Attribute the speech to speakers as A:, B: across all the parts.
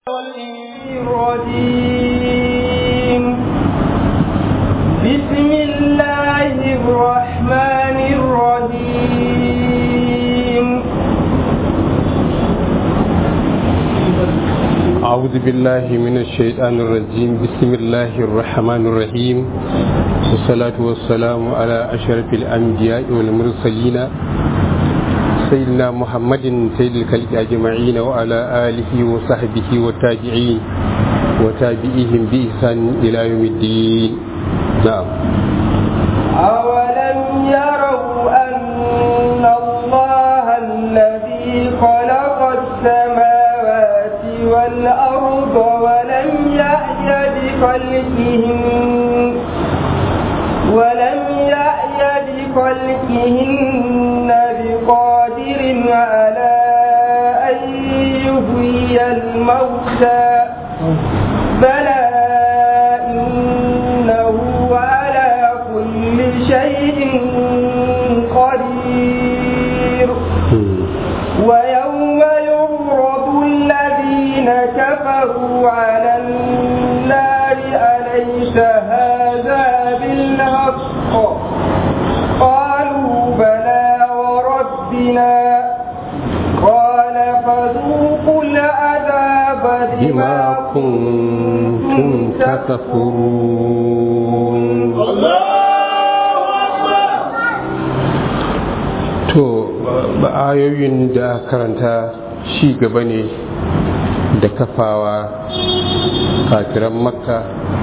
A: الرجيم بسم الله الرحمن الرحيم
B: أعوذ بالله من الشيطان الرجيم بسم الله الرحمن الرحيم والصلاة والسلام على أشرف الأنبياء والمرسلين سيدنا محمد سيد الخلق أجمعين وعلى آله وصحبه والتابعين وتابعيهم بإحسان إلى يوم الدين. نعم.
A: أولم يروا أن الله الذي خلق السماوات والأرض ولم يأي بخلقهن بقادر على أن يحيي الموتى بلى إنه على كل شيء قدير ويوم يعرض الذين كفروا على النار أليس هذا بالحق قالوا بلى وربنا قال فذوقوا العذاب
B: بما كنتم تكفرون. To ayoyin da karanta shi gaba ne da kafawa kafiran makka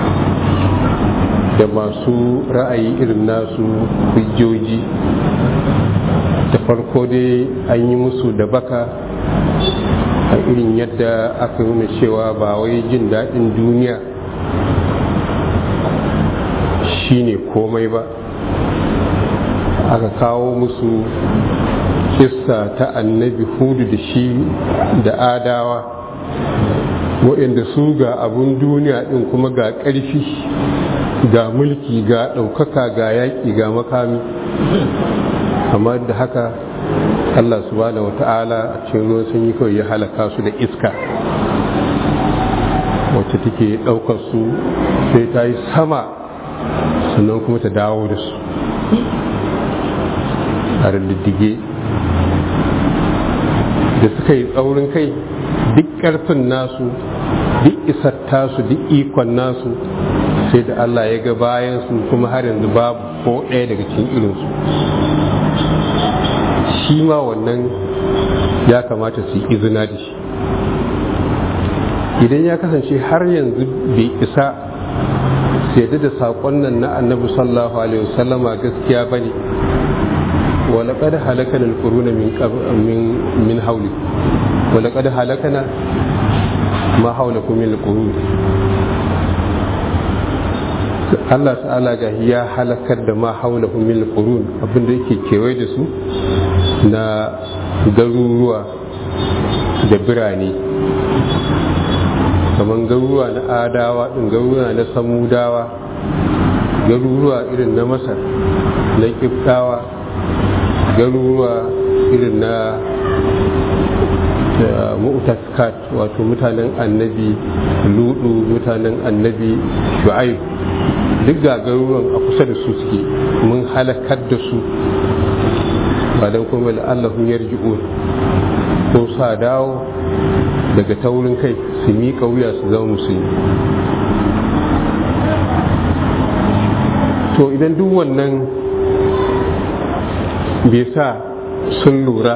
B: da masu ra'ayi irin nasu hujjoji. Da farko dai an yi musu da baka a irin yadda aka nuna cewa ba wai jin daɗin duniya shine komai ba. Aka kawo musu kissa ta annabi hudu da shi da adawa waɗanda su ga abun duniya ɗin kuma ga ƙarfi ga mulki ga ɗaukaka ga yaƙi ga makami, amma da haka Allah subhanahu wata'ala a cikin ruwan sun yi kawai ya halaka su da iska wacce take ɗaukar su sai ta yi sama sannan kuma ta dawo da su a diddige da suka yi tsaurin kai duk ƙarfin nasu duk isar tasu duk ikon nasu sai da Allah ya ga bayan su kuma har yanzu babu ko ɗaya daga cikin irinsu. Shi ma wannan ya kamata su yi izina da shi. Idan ya kasance har yanzu bai isa su yadda da saƙon nan na annabi sallallahu alaihi wasallama gaskiya bane. ولقد هلكنا القرون من حولكم ولقد هلكنا ما حولكم من القرون. Allah ta'ala ga ya halakar da ma haulahu min al-qurun abinda yake kewaye da su na garuruwa da birane, kamar garuruwa na adawa din, garuruwa na samudawa, garuruwa irin na masar na kiftawa, garuruwa irin na mu'taskat wato mutanen annabi ludu, mutanen annabi shu'aib, duk ga garuruwan a kusa da su suke, mun halakar da su ba don kuma la'allahun yarji'un ko sa dawo daga taurin kai su miƙa wuya su zama musulmi. To idan duk wannan bai sa sun lura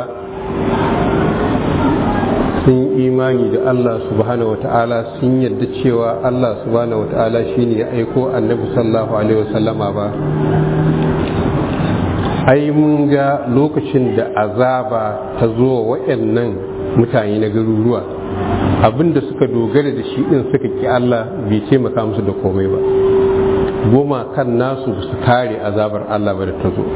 B: sun imani da Allah subhanahu wata'ala sun yadda cewa Allah subhanahu wata'ala shine ya aiko annabi sallallahu alaihi wasallama ba, ai mun ga lokacin da azaba ta zo wa waɗannan mutane na garuruwa abinda suka dogara da shi din suka ki Allah bai taimaka musu da komai ba. Goma kan nasu su kare azabar Allah ba da ta zo.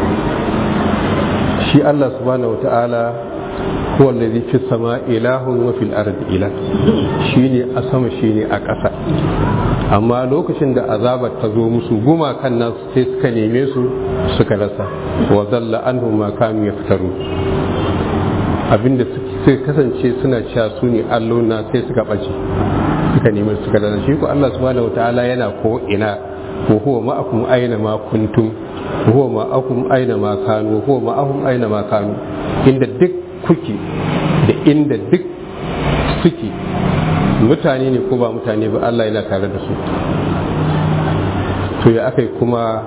B: Shi Allah subhanahu wata'ala huwa allazi fis sama'i ilahun wa fil ardi ilah, shine a sama shine a ƙasa. Amma lokacin da azabar ta zo musu gumakan nasu sai suka neme su suka rasa, wa zalla anhum ma kanu yaftaru, abinda sai kasance suna cewa su ne allona sai suka ɓace suka nemi suka dana shi ko Allah subhanahu wataala yana ko ina wa huwa ma'akum aina ma kuntum wa huwa ma'akum aina ma kanu wa huwa ma'ahum aina ma kanu, inda duk kuke da inda duk suke, mutane ne ko ba mutane ba Allah yana tare da su. To ya akai kuma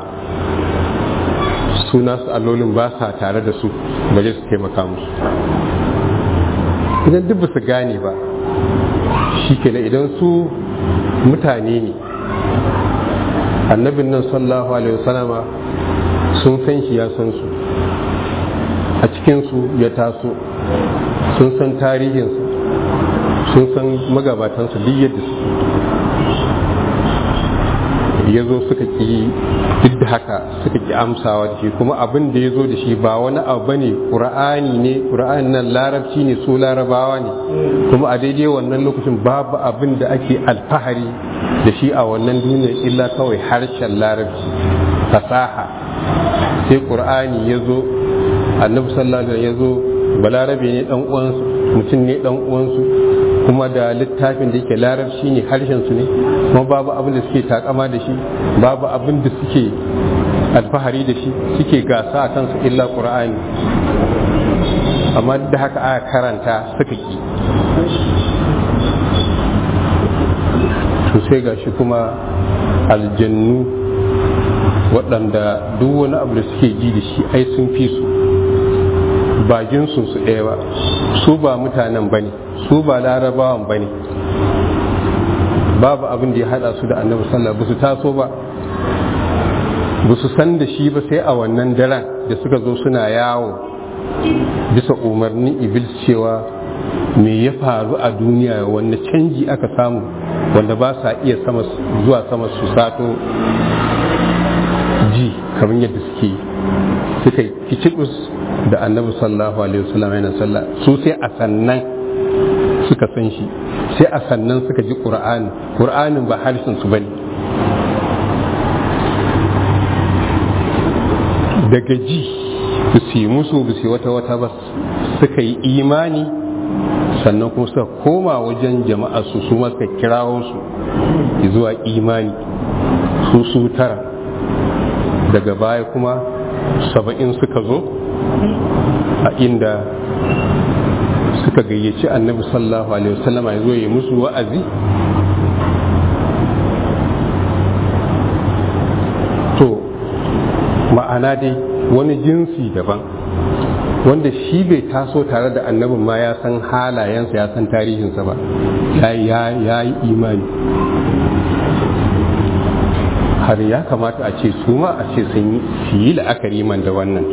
B: suna su allolin ba sa tare da su baje su taimaka musu? Idan duk ba su gane ba shi kenan, idan su mutane ne, annabin nan sallallahu alaihi wasallama sun san shi ya san su, a cikinsu ya taso, sun san tarihinsu, sun san magabatansu duk yadda su ya zo suka ki, duk da haka suka ki amsawa da shi, kuma abin da ya zo da shi ba wani abu bane, ƙur'ani ne, ƙur'ani nan larabci ne, su larabawa ne, kuma a daidai wannan lokacin babu abin da ake alfahari da shi a wannan duniya illa kawai harshen larabci, fasaha. Sai ƙur'ani ya zo, annabi sallallahu alaihi ya zo, balarabe ne dan uwansu, mutum ne dan uwansu, kuma da littafin da yake larabci ne, harshen su ne, kuma babu abin da suke takama da shi, babu abin da suke alfahari da shi, suke gasa a kansu illa ƙur'ani. Amma da haka aka karanta suka ki. To sai gashi kuma aljannu waɗanda duk wani abu da suke ji da shi ai sun fi su, ba jinsun su ɗaya ba, su ba mutanen bane, su ba larabawan bane, babu abin da ya hada su da annabi sallallahu alaihi wasallam, ba su taso ba, ba su san da shi ba sai a wannan daren da suka zo suna yawo bisa umarnin iblis cewa me ya faru a duniya, wanda canji aka samu wanda ba sa iya zuwa sama su sato ji kamar yadda suka yi kicibus da annabi sallallahu alaihi wasallam yana sallah. Su sai a sannan suka san shi, sai a sannan suka ji ƙur'anin ba harshen su bane, daga ji su yi musu su wata ba, suka yi imani, sannan kuma suka koma wajen jama'a su ma suka kirawo su zuwa imani, su tara. Daga baya kuma 70 suka zo a inda suka gayyaci annabi sallallahu alaihi wasallama ya zo ya musu wa'azi. To ma'ana dai wani jinsi daban wanda shi bai taso tare da annabin ma ya san halayensa, ya san tarihinsa ba, ya yi imani. Har ya kamata a ce su ma a ce sun yi la'akari man da wannan.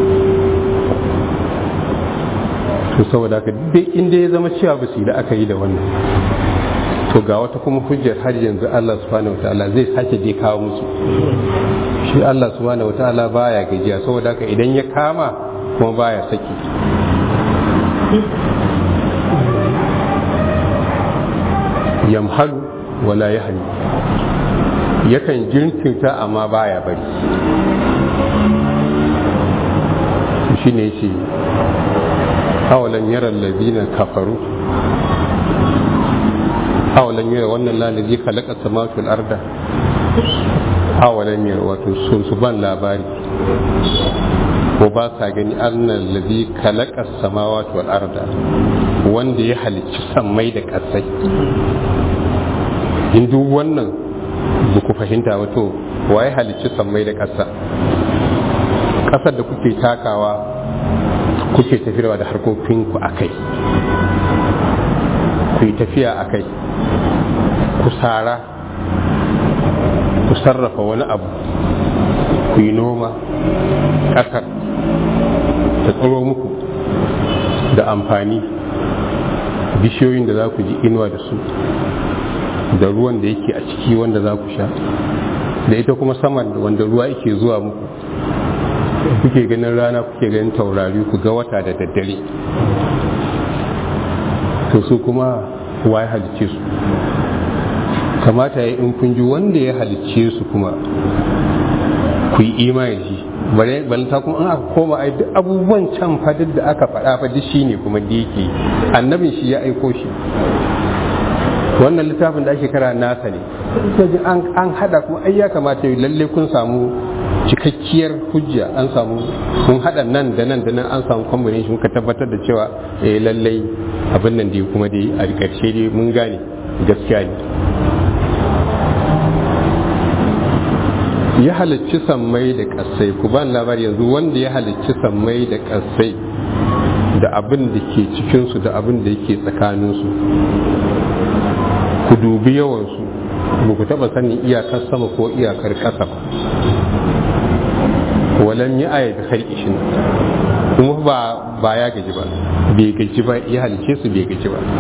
B: To saboda haka duk inda ya zama cewa ba su yi la'akari da wannan, to ga wata kuma hujjar har yanzu Allah subhanahu wataala zai sake je kawo musu. Shi Allah subhanahu wataala baya gajiya, saboda haka idan ya kama kuma baya saki. Yamhalu wala yahli, yakan jinkirta amma baya bari. Shi ne ce awalan yara lalazina kafaru, awalan yara wannan lalazi kalakar samatul arda, awalan yara wato sun su ban labari ko ba sa gani annan lalzi kalakar samatul arda, wanda ya halicci sammai da kasai. In duk wannan ba ku fahimta ba, to waye halicci sammai da ƙasa? Ƙasar da kuke takawa kuke tafiyarwa da harkokinku a kai, ku yi tafiya a kai, ku sara, ku sarrafa wani abu, ku yi noma, ƙasar ta tsoro muku da amfani, bishiyoyin da za ku ji inuwa da su, da ruwan da yake a ciki wanda za ku sha, da ita kuma saman wanda ruwa yake zuwa muku, kuke ganin rana, kuke ganin taurari, ku ga wata da daddare. To su kuma waye halicce su? Kamata ya in kun ji wanda ya halicce su kuma ku yi imani da shi balanta kuma an aka koma ai duk abubuwan can fadin da aka faɗa fa duk shine kuma da yake annabin shi ya aiko shi. Wannan littafin da ake kara nasa ne an hada kuma ai ya kamata lalle kun samu cikakkiyar hujja, an samu kun hada nan da nan da nan, an samu combination ka tabbatar da cewa lalle abin nan dai kuma dai a ƙarshe dai mun gane gaskiya ne. Ya halicci sammai da ƙasai, ku ban labari yanzu wanda ya halicci sammai da ƙasai da abin da ke cikinsu da abin da yake tsakaninsu, ku dubi yawansu, ba ku taɓa sanin iyakar sama ko iyakar ƙasa ba. Walam ya aya da harkishin kuma ba ya gaji ba, bai gaji ba, ya halicce su bai gaji ba.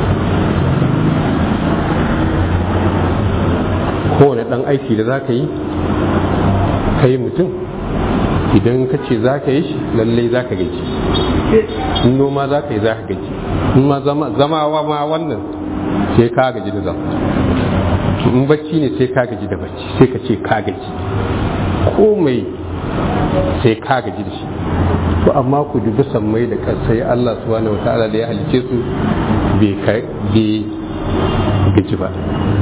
B: Kowane ɗan aiki da za ka yi kai mutum, idan ka ce za ka yi shi lallai za ka gaji, in noma za ka yi za ka gaji, in ma zamawa ma wannan sai ka gaji da zama, in bacci ne sai ka gaji da bacci, sai ka ce ka gaji, komai sai ka gaji da shi. To amma ku dubi sammai da kasai Allah subhanahu wata'ala da ya halice su bai gaji ba.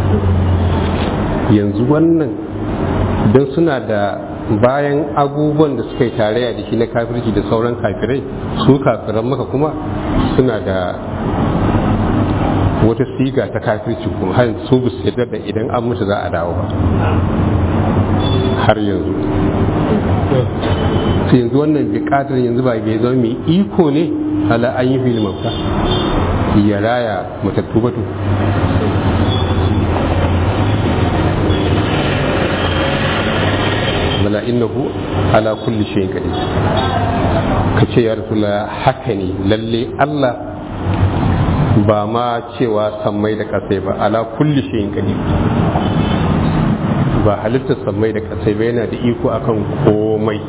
B: Yanzu wannan don suna da bayan abubuwan da suka yi tarayya da shi na kafirci da sauran kafirai, su kafiran maka kuma suna da wata siga ta kafirci kuma har su bu su yadda da idan an mutu za a dawo ba har yanzu. Su yanzu wannan bukatar yanzu ba bai zama mai iko ne ala an yi filimin ba ya raya matattu batu. bala innahu ala kulli shay'in qadir. Kace ya rasulullah haka ne lalle Allah ba ma cewa sammai da kasai ba, ala kulli shay'in qadir, ba halittar sammai da kasai ba, yana da iko akan komai.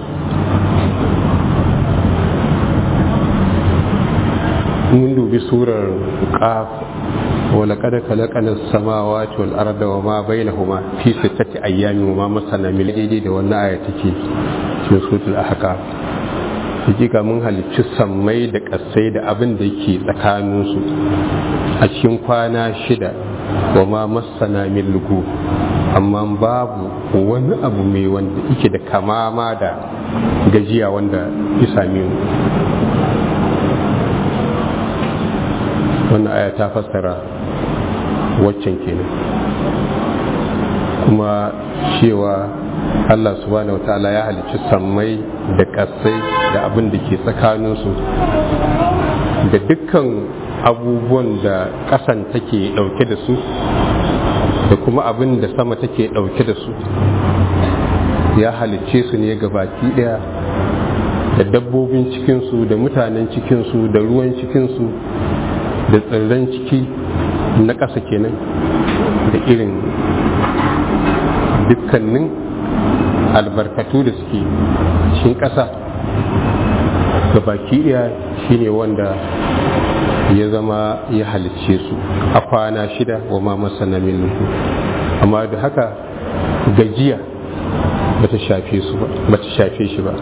B: Mun dubi surar qaf wala kada kalakana samawati wal arda wa ma bainahuma fi sittati ayyamin wa ma masana min daidai da wannan aya take cikin suratul ahqaf. Hakika mun halicci sammai da kasai da abin da yake tsakanin su a cikin kwana 6 wa ma masana min lugu, amma babu wani abu mai wanda yake da kamama da gajiya wanda ya same mu. Wannan aya ta fassara waccan kenan, kuma cewa Allah subhanahu wa ta'ala ya halicci sammai da kasai da abin da ke tsakaninsu da dukkan abubuwan da ƙasan take ɗauke da su da kuma abin da sama take ɗauke da su, ya halicce su ne gabaki ɗaya, da dabbobin cikinsu da mutanen cikinsu da ruwan cikinsu da tsirran ciki na ƙasa kenan, da irin dukkanin albarkatu da suke cikin ƙasa ga baki ɗaya shine wanda ya zama ya halicce su a kwana 6 wa ma masana min lugu. Amma da haka gajiya bata shafe shi ba.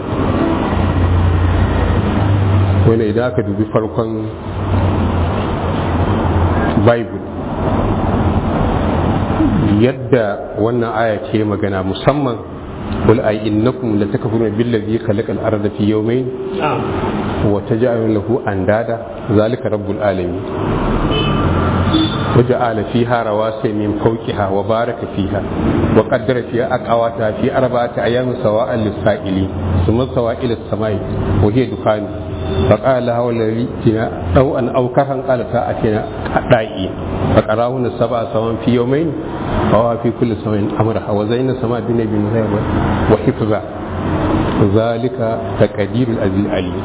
B: Wanda idan aka dubi farkon Bible yadda wannan aya ce magana, musamman qul ay innakum latakfuruna billazi khalaqal arda fi yawmayn wa taj'aluna lahu andada zalika rabbul alamin وجعل فيها رواسي من فوقها وبارك فيها وقدر فيها أقواتها في 4 أيام سواء للسائلين ثم سواء إلى السماء وهي دخان فقال لها والذي أو أن أوكرها قال ساعتنا دائي فقراهن 7 سواء في يومين وهو في كل سواء أمرها وزين السماء الدنيا بنهاية وحفظها ذلك تقدير العزيز العليم.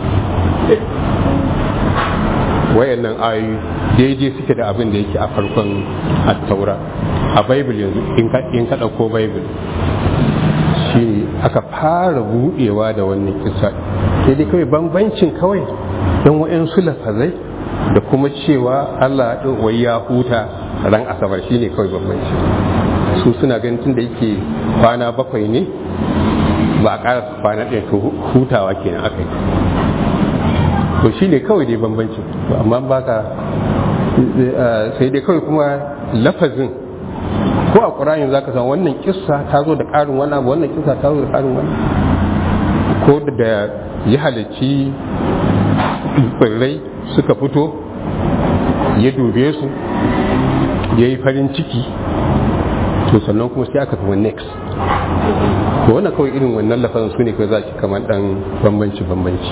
B: wayannan ayoyi daidai suke da abin da yake a farkon at-taura. A Bible yanzu in ka dauko Bible shi aka fara budewa da wannan kisa, sai dai kawai bambancin kawai dan wayansu lafazai da kuma cewa Allah din wai ya huta ran asabar shine kawai bambanci. Su suna ganin tunda yake kwana 7 ne ba a ƙara kwana ɗaya to hutawa kenan aka yi. To shi ne kawai dai bambancin, amma ba ka sai dai kawai kuma lafazin ko a ƙur'ani za ka san wannan kissa ta zo da ƙarin wani abu, wannan kissa ta zo da ƙarin wani, ko da ya halarci tsirrai suka fito ya dube su ya yi farin ciki, to sannan kuma sai aka kuma next. To wannan kawai irin wannan lafazin su ne kawai za shi kamar ɗan bambanci.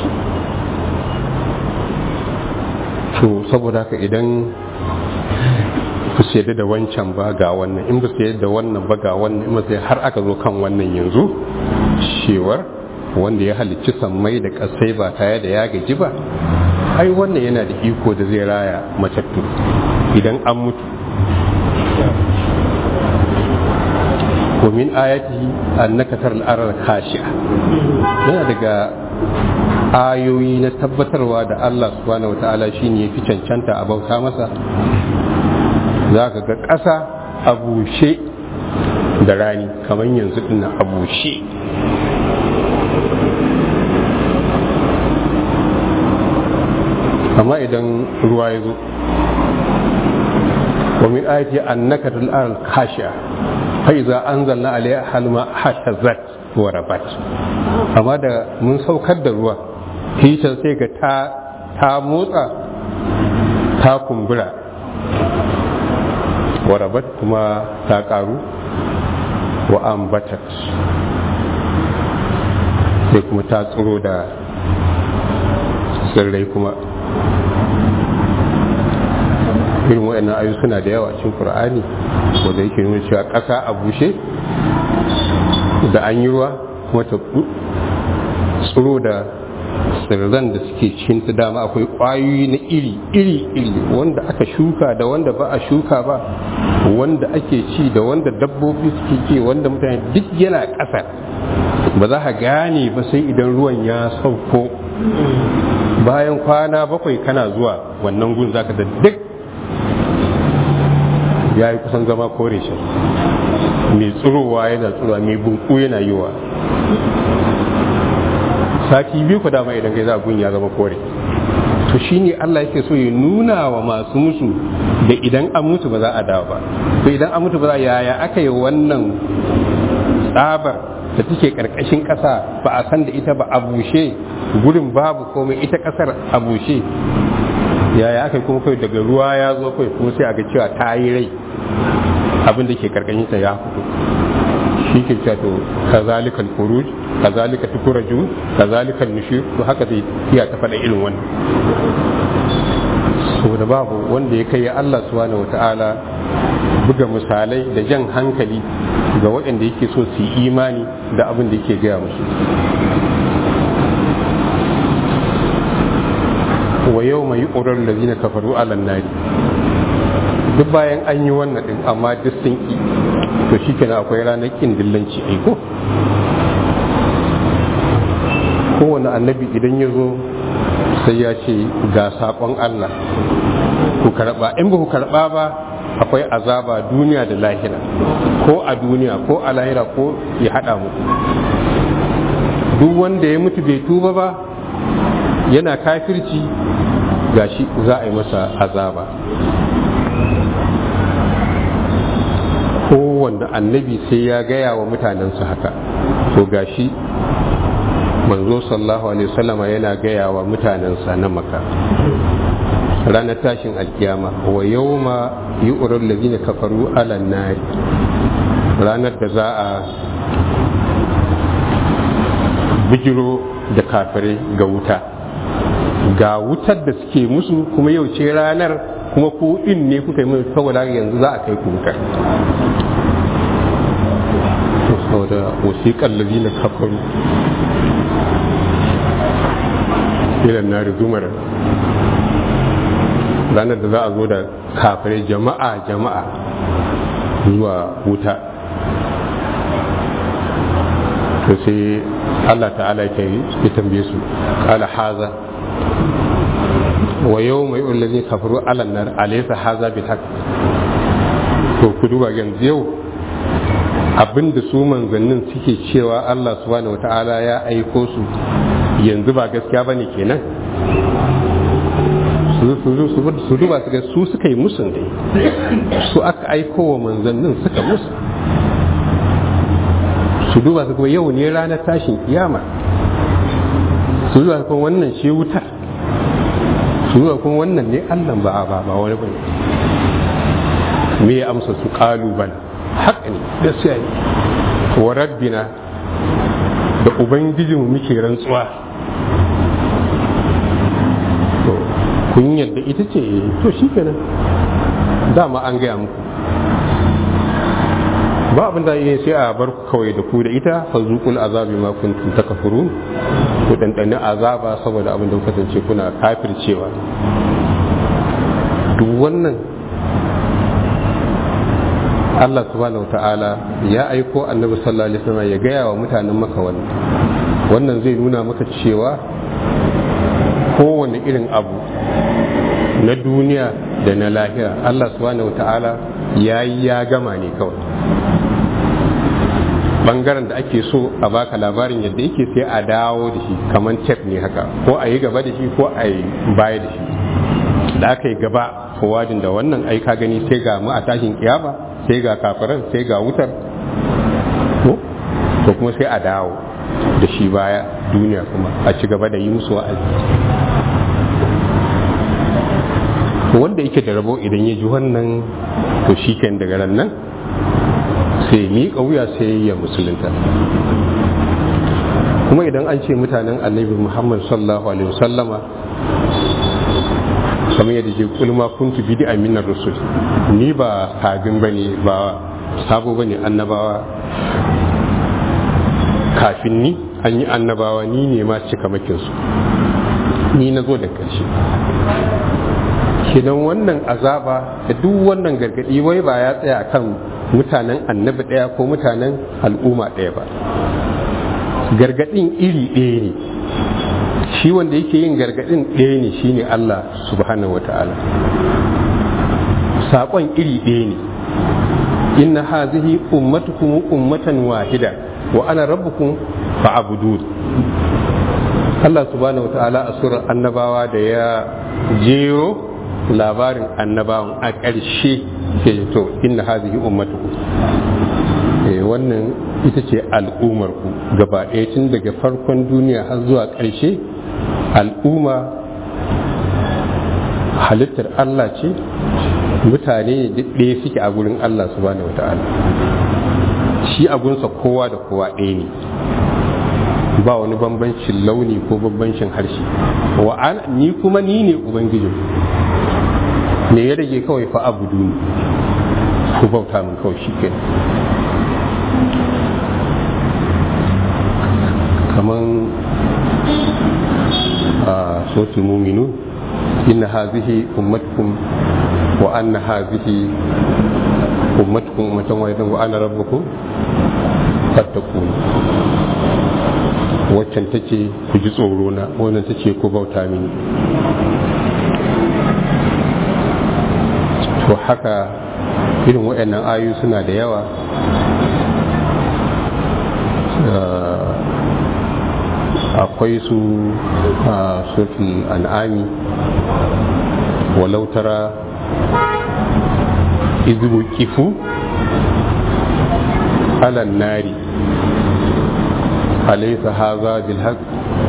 B: To saboda haka idan ku sayar da wancan ba ga wannan, in ba sayar da wannan ba ga wannan, in ba sayar har aka zo kan wannan yanzu cewar wanda ya halicci sammai da ƙasai ba tare da ya gaji ba, ai wannan yana da iko da zai raya matattu idan an mutu. ومن آياته أنك ترى الأرض خاشعة. yana daga ayoyi na tabbatarwa da Allah subhanahu wataala shine yafi cancanta a bauta masa, zaka ga ƙasa a bushe da rani kamar yanzu din a bushe, amma idan ruwa ya zo wa min ayati annaka tal aral khashi'a fa iza anzalna alayha halma hashazat wa rabat. Amma da mun saukar da ruwa hitar sai ga ta motsa ta kumbura, wa rabat kuma ta karu, wa ambatat sai kuma ta tsiro da tsirrai kuma. Irin waɗannan ayu suna da yawa cikin Qur'ani wanda yake nuna cewa ƙasa a bushe da an yi ruwa kuma ta tsiro da tsirran da suke cikin ta. Dama akwai ƙwayoyi na iri wanda aka shuka da wanda ba a shuka ba, wanda ake ci da wanda dabbobi suke ci, wanda mutane duk yana ƙasa. Ba za ka gane ba sai idan ruwan ya sauko, bayan kwana 7 kana zuwa wannan gun zaka da duk ya yi kusan zama kore shi, mai tsirowa yana tsirowa, mai bunku yana yiwa. Sati 2 ku dama idan kai za gun ya zama kore. To shine Allah yake so ya nuna wa masu musu da idan an mutu ba za a dawo ba. To idan an mutu ba za, yaya aka yi wannan tsabar da take karkashin ƙasa ba a san da ita ba, a bushe gurin babu komai, ita ƙasar a bushe, yaya aka kuma kai daga ruwa ya zo kai kuma sai aga cewa ta yi rai, abin da ke karkashin ta ya fito. Shi ke cewa to kazalikal furuj kazalika tukuraju kazalikal nushur, to haka zai iya ta faɗa irin wannan. Saboda babu wanda ya kai Allah subhanahu wataala buga misalai da jan hankali ga waɗanda yake so su yi imani da abin da yake gaya musu. Wa yau mai ƙurar da zina kafaru alan nari, duk bayan an yi wannan ɗin amma duk sun ƙi, to shi kenan akwai ranar ƙin dillanci aiko. Kowane annabi idan ya zo sai ya ce ga saƙon Allah ku karɓa, in ba ku karɓa ba akwai azaba duniya da lahira, ko a duniya ko a lahira ko ya haɗa muku. Duk wanda ya mutu bai tuba ba yana kafirci, gashi za a yi masa azaba. Kowanne annabi sai ya gaya wa mutanensa haka, to gashi manzo sallallahu alaihi wasallama yana gaya wa mutanensa na Makka ranar tashin alkiyama, wa yawma yu'rul ladina kafaru ala nar, ranar da za a bijiro da kafirai ga wuta, ga wutar da suke musu, kuma yau ce ranar, kuma ku in ne kuka yi mai, saboda yanzu za a kai ku wutar. saboda wasiƙar ladina kafaru ilan nari zumar, ranar da za a zo da kafirai jama'a zuwa wuta. To sai Allah ta'ala ya tambaye su, qala haza wa yawma yu'al ladina kafaru ala nar alaysa haza bil haqq. To ku duba yanzu yau abinda su manzannin suke cewa Allah subhanahu wata'ala ya aiko su yanzu ba gaskiya bane kenan su duba su ga su suka yi musun dai su aka aiko wa manzannin suka musu su duba su kuma yau ne ranar tashin kiyama su duba kuma wannan shi wutar su duba kuma wannan ne Allah ba wani bane me ya amsa su kalubala haka ne gaskiya ne wa rabbina da ubangijinmu muke rantsuwa to kun yadda ita ce to shikenan dama an gaya muku ba abin da yi sai a bar kawai da ku da ita fa zuqul azabi ma kuntum takfurun ku dandane azaba saboda abin da kuka kasance kuna kafircewa duk wannan Allah subhanahu ta'ala ya aiko annabi sallallahu alaihi wasallam ya gaya wa mutanen maka wannan zai nuna maka cewa kowane irin abu na duniya da na lahira Allah subhanahu ta'ala ya gama ne kawai bangaren da ake so a baka labarin yadda yake sai a dawo da shi kamar tef ne haka ko a yi gaba da shi ko a yi baya da shi da aka yi gaba forwardin da wannan ai ka gani sai ga mu a tashin kiyama sai ga kafiran sai ga wutar to kuma sai a dawo da shi baya duniya kuma a ci gaba da yi musu wa'azi wanda yake da rabo idan ya ji wannan to shi kan daga ran nan sai miƙa wuya sai ya musulunta kuma idan an ce mutanen annabi Muhammad sallallahu alaihi wasallama kamar yadda ke kulma kuntu bid'a minar rusul ni ba sabin bane ba sabo bane annabawa kafin ni an yi annabawa ni ne ma cika makin su ni na zo da karshe kidan wannan azaba da duk wannan gargadi wai ba ya tsaya akan mutanen annabi daya ko mutanen al'umma daya ba gargadin iri ɗaya ne shi wanda yake yin gargadin ɗaya ne shine Allah subhanahu wata'ala saƙon iri ɗaya ne inna hazihi ummatukum ummatan wahida wa ana rabbukum fa'budun Allah subhanahu wata'ala a surar annabawa da ya jero labarin annabawan a ƙarshe ke to inna hazihi ummatukum wannan ita ce al'ummar ku gaba ɗaya tun daga farkon duniya har zuwa ƙarshe al'umma halittar Allah ce mutane ɗaya suke a gurin Allah subhanahu wa ta'ala shi a gunsa kowa da kowa ɗaya ne ba wani bambancin launi ko bambancin harshe ni kuma ni ne ubangijin me ya rage kawai fa abudu ne ku bauta min kawai shi ke kaman صوت المؤمنون إن هذه أمتكم وأن هذه أمتكم أمة واحدة وأنا ربكم فاتقون waccan ta ce ku ji tsorona wannan ta ce ku bauta mini to haka irin waɗannan ayu suna da yawa akwai su a suratul an'ami walau tara idhu kifu ala nari alaysa hadha bil haqq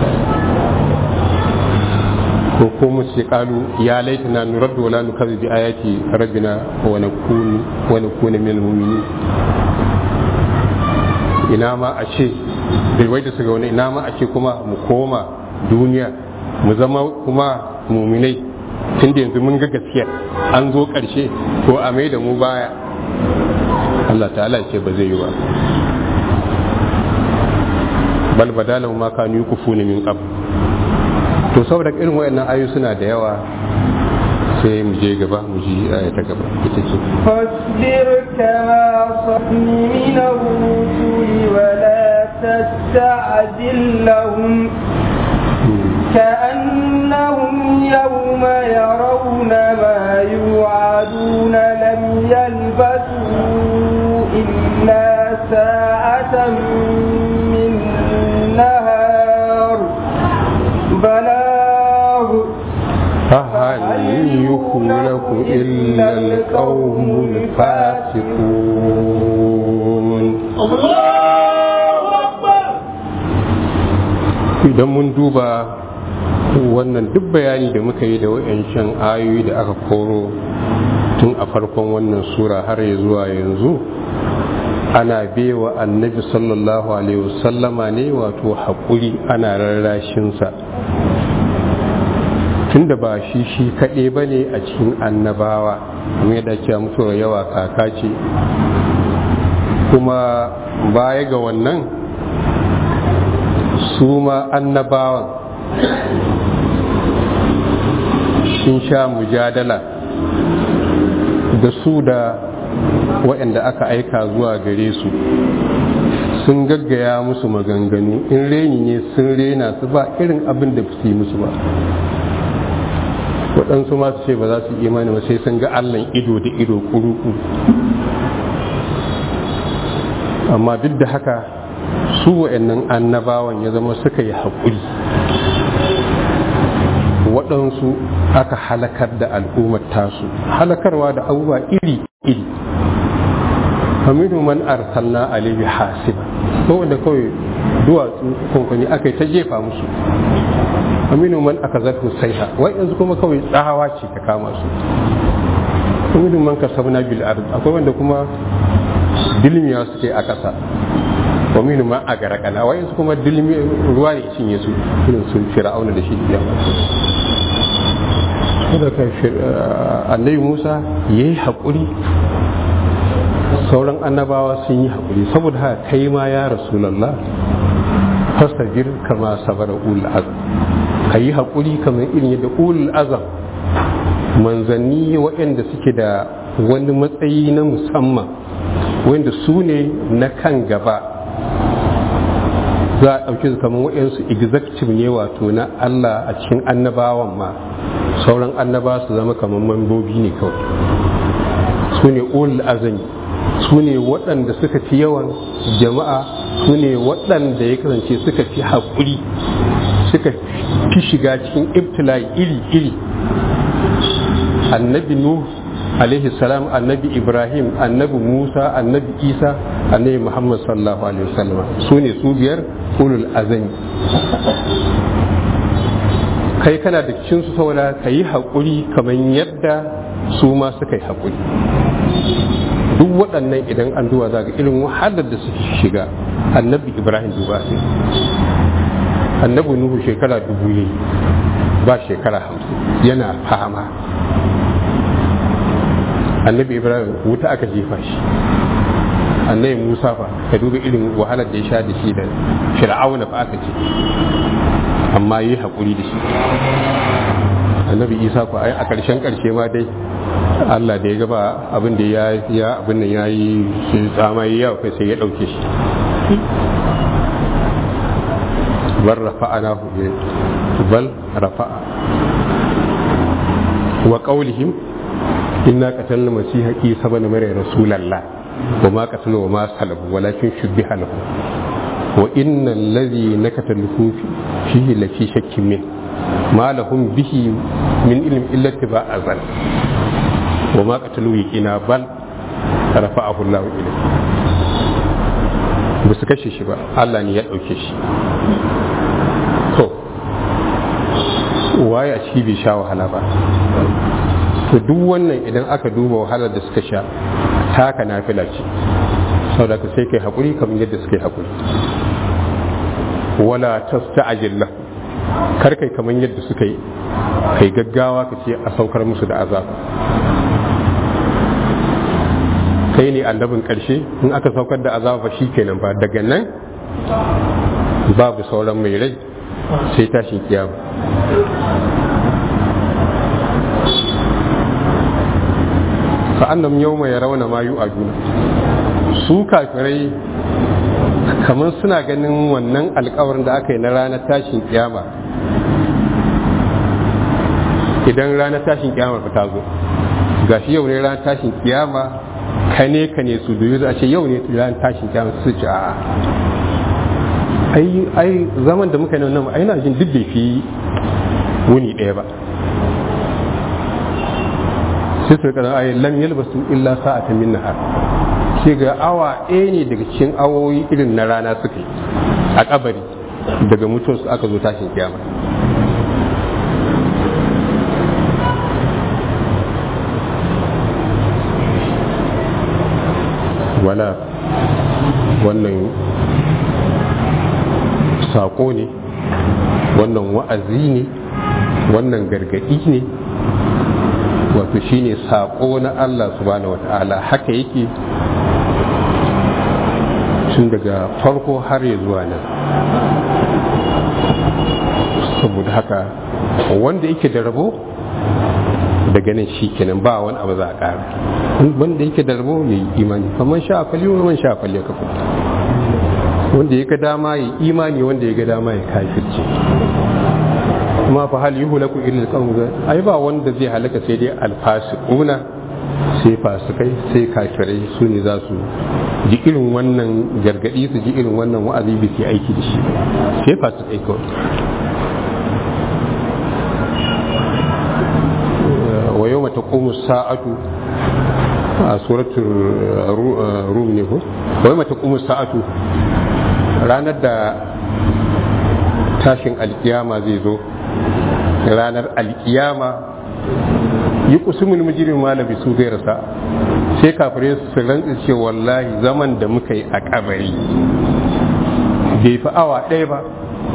B: ko kuma sai kalu ya laitana nuraddu wala nukazzibu bi ayati rabbina wa nakuna minal mu'minin ina ma a ce bai wai da su ga wani ina ma a ce kuma mu koma duniya mu zama kuma muminai tun da yanzu mun ga gaskiya an zo ƙarshe to a mai da mu baya Allah ta'ala ce ba zai yi ba bal badalahu ma kanu yukufuna min qabl to saboda irin wayannan ayu suna da yawa sai mu je gaba mu ji aya ta gaba ita ce
A: fasbir kama sahni min ar-rusuli wa la tasta'jil lahum كأنهم يوم يرون ما يوعدون لم يلبثوا إلا
B: يهلك إلا القوم الفاسقون. idan mun duba wannan duk bayani da muka yi da wa'ancan ayoyi da aka koro tun a farkon wannan sura har ya zuwa yanzu, ana bewa annabi sallallahu alaihi wasallama ne wato haƙuri, ana rarrashinsa, tun da ba shi kaɗai ba ne a cikin annabawa, kuma yadda cewa mutuwar yawa kaka ce. Kuma baya ga wannan su ma annabawan sun sha mujadala da su da waɗanda aka aika zuwa gare su, sun gaggaya musu maganganu, in reni ne sun rena su ba irin abin da su yi musu ba. Waɗansu masu ce ba za su imani ba sai sun ga Allahn ido da ido kuru-kuru. Amma duk da haka su waɗannan annabawan ya zama suka yi haƙuri, waɗansu aka halakar da al'ummar tasu, halakarwa da abubuwa iri-iri. Aminu man arsalna alaihi hasiba, ko wanda kawai duwatsu kwankwane aka yi ta jefa musu. Aminu man aka zartu saiha, wai yanzu kuma kawai tsahawa ce ta kama su. Aminu man kasabna bil ard, akwai wanda kuma dilmiya suke a ƙasa. Aminu man a garakana, wai yanzu kuma ruwa ne cinye su, irin sun fir'auna da shi da annabi Musa ya yi haƙuri, sauran annabawa sun yi haƙuri. Saboda haka kai ma ya Rasulallah, fastabir kama sabara ulul azam, ka yi haƙuri kamar irin yadda ulul azam, manzanni waɗanda suke da wani matsayi na musamman, wanda su ne na kan gaba, za a ɗauki su kamar waɗansu executive ne wato na Allah a cikin annabawan ma, sauran annaba su zama kamar mambobi ne kawai. Su ne ulul azami, su ne waɗanda suka fi yawan jama'a, su ne waɗanda ya kasance suka fi haƙuri, suka fi shiga cikin ibtila'i iri-iri. Annabi Nuh alaihi salam, annabi Ibrahim, annabi Musa, annabi Isa, annabi Muhammad sallallahu alaihi wasallam, su ne su biyar ulul azami. Kai kana da cikin su, saboda ka yi haƙuri kamar yadda su ma suka yi haƙuri. Duk waɗannan idan an duba za ga irin wahalar da suke shiga. Annabi Ibrahim duba sai, annabi Nuhu shekara 1000 ba shekara 50 yana fama. Annabi Ibrahim wuta aka jefa shi. Annabi Musa fa ka duba irin wahalar da ya sha da shi da Fir'auna fa aka ce, amma yi haƙuri da shi. Annabi Isa ko a ƙarshen ƙarshe ma dai Allah da ya gaba abin da ya abin nan yayi tsama yawa kai sai ya dauke shi. Bal rafa'anahu bal rafa'a wa qawlihim inna qatalna masiha isa ibn maryam rasulallah wa ma qatalu wa ma salabu walakin shubbiha lahu wa innal ladhi nakataluhu fihi la fi shakkin min ma lahum bihi min ilm illa tiba'a zan wa ma qatalu yaqina bal rafa'ahu Allah ilayhi. Ba su kashe shi ba, Allah ne ya dauke shi. To waye a ciki bai sha wahala ba? To duk wannan idan aka duba wahalar da suka sha, taka nafila ce, saboda ka sai kai hakuri kamar yadda suka yi hakuri. Wala tasta'jil lahu, kar kai kamar yadda suka yi, kai gaggawa ka ce a saukar musu da azab. Kai ne annabin ƙarshe, in aka saukar da azaba shi kenan ba, daga nan babu sauran mai rai sai tashin kiyama. Fa'annam yawma yarawna ma yu'aduna, su kafirai kamar suna ganin wannan alƙawarin da aka yi na ranar tashin kiyama. Idan ranar tashin kiyama ta zo, gashi yau ne ranar tashin kiyama, kane su duyu a ce yau ne ranar tashin kiyama, su ce a ai zaman da muka yi nan ai na jin duk bai fi wuni ɗaya ba. sai su rika ayi lam yalbasu illa sa'atan min nahar, sai ga awa ɗaya ne daga cikin awoyi irin na rana suka yi a kabari daga mutuwarsu aka zo tashin kiyama. wala wannan saƙo ne, wannan wa'azi ne, wannan gargaɗi ne, wato shine saƙo na Allah subhanahu wata'ala. Haka yake tun daga farko har ya zuwa nan. Saboda haka wanda yake da rabo daga nan shi kenan ba wani abu za a ƙara. Wanda yake da rabo ya yi imani, kamar sha fali wani sha fali ka kuma, wanda ya ga dama ya imani, wanda ya ga dama ya kafirce. kuma fa hal yuhlaku illa al-qawm, ai ba wanda zai halaka sai dai al-fasiquna, sai fasikai, sai kafirai, su ne za su ji irin wannan gargadi, su ji irin wannan wa'azi bi su aiki da shi, sai fasikai kawai. wa yawma taqumu as-sa'atu a suratul rum ne ko, wa yawma taqumu as-sa'atu, ranar da tashin alkiyama zai zo, ranar alkiyama yi kusumul mujirin malabi su zai rasa, sai kafirai su rantsi ce wallahi zaman da muka yi a kabari bai fi awa ɗaya ba,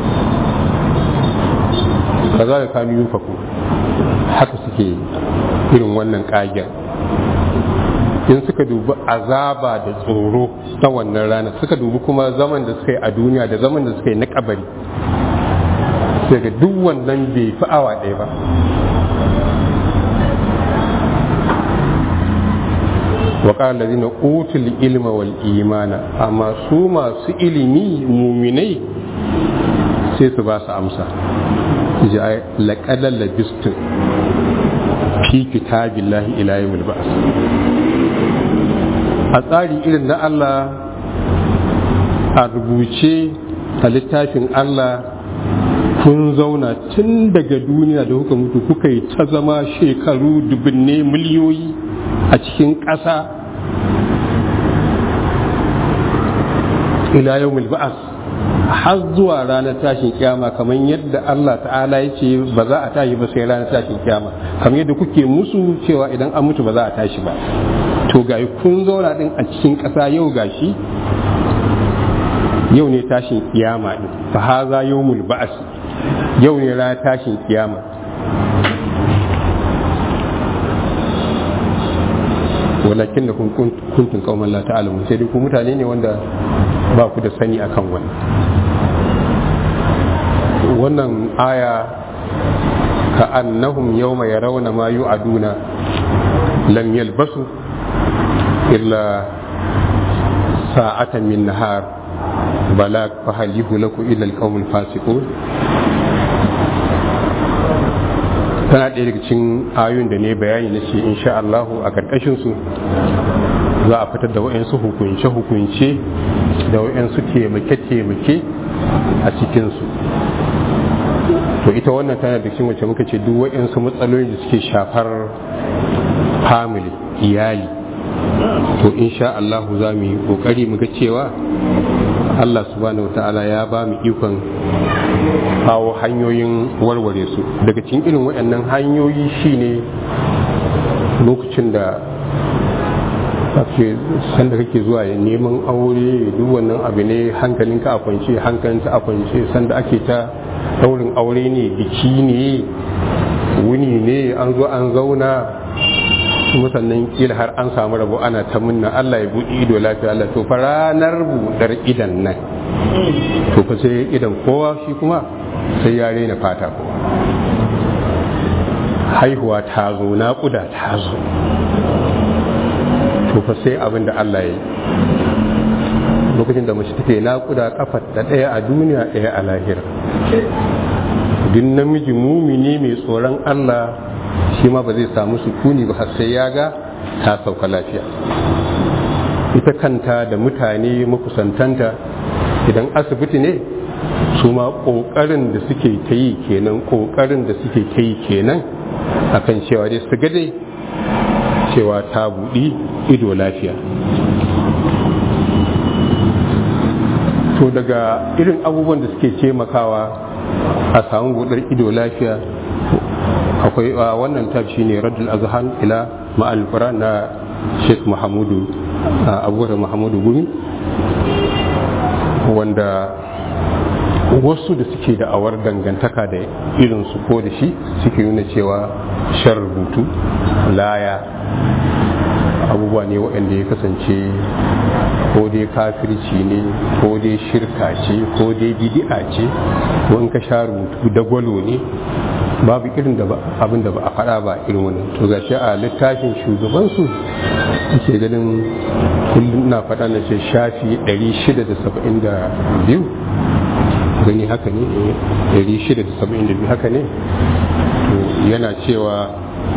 B: ka za ka kami yufaku. Haka suke irin wannan ƙagen, in suka dubi azaba da tsoro ta wannan rana, suka dubi kuma zaman da suka yi a duniya da zaman da suka yi na kabari, sai ga duk wannan bai fi awa ɗaya ba. wa qala allazina utul ilma wal imana, amma su masu ilimi muminai sai su ba su amsa, ji ai laqad labistu fi kitabillahi ila yawmil ba'th. A tsari irin na Allah, a rubuce a littafin Allah, kun zauna tun daga duniya da kuka mutu kuka yi ta zama shekaru dubunne miliyoyi a cikin ƙasa ila yawmil ba'as, har zuwa ranar tashin kiyama, kamar yadda Allah ta'ala ya ce ba za a tashi ba sai ranar tashin kiyama, kamar yadda kuke musu cewa idan an mutu ba za a tashi ba. To ga kun zauna din a cikin ƙasa, yau gashi yau ne tashin kiyama din, fa haza yawmul ba'as, yau ne ranar tashin kiyama. walakin da kuntun kauman la ta'alamun, sai dai ku mutane ne wanda ba ku da sani akan wannan. Wannan aya ka annahum yawma yarawna ma yu'aduna lam yalbasu illa sa'atan min nahar balag fa hal yuhlaku illa al-qawmul fasiqun. Tana ɗaya daga cikin ayoyin da ne bayani na ce insha Allahu a ƙarƙashin su za a fitar da wa'yansu hukunce da wa'yansu taimake a cikinsu. To ita wannan tana da cikin wacce muka ce duk wa'yansu matsaloli da suke shafar family, iyali, to insha Allahu za mu yi ƙoƙari muga cewa Allah subhanahu wa ta'ala ya ba mu ikon kawo hanyoyin warware su. Daga cikin irin waɗannan hanyoyi shine lokacin da sanda kake zuwa neman aure, duk wannan abu ne hankalinka a kwance, hankalinta a kwance, sanda ake ta daurin aure ne, biki ne, wuni ne, an zo an zauna, kuma sannan kila har an samu rabo ana ta munna Allah ya buɗe ido lafiya, Allah to fa ranar buɗar idan nan, to fa sai idan kowa shi kuma sai ya rena fata kowa. Haihuwa ta zo, naƙuda ta zo, to fa sai abin da Allah ya yi. Lokacin da mace take naƙuda, kafar da ɗaya a duniya, ɗaya a lahira. Duk namiji mumini mai tsoron Allah shi ma ba zai samu sukuni ba har sai ya ga ta sauka lafiya. Ita kanta da mutane makusantanta, idan asibiti ne, su ma ƙoƙarin da suke ta yi kenan, ƙoƙarin da suke ta yi kenan akan cewa dai su ga dai cewa ta buɗi ido lafiya. To daga irin abubuwan da suke taimakawa a samu buɗar ido lafiya akwai wannan tabshi ne Raddul Azhan ila Ma'al Qur'an na Sheikh Muhammadu Abubakar Muhammadu Gumi, wanda wasu da suke da awar dangantaka da irin su ko da shi suke nuna cewa shan rubutu laya abubuwa ne waɗanda ya kasance ko dai kafirci ne ko dai shirka ce ko dai bid'a ce ko in ka sha rubutu dagwalo ne, babu irin da abin da ba a faɗa ba irin wannan. To gashi a littafin shugabansu ke ganin kullum na faɗa na ce shafi 672 gani haka ne 672 haka ne. To yana cewa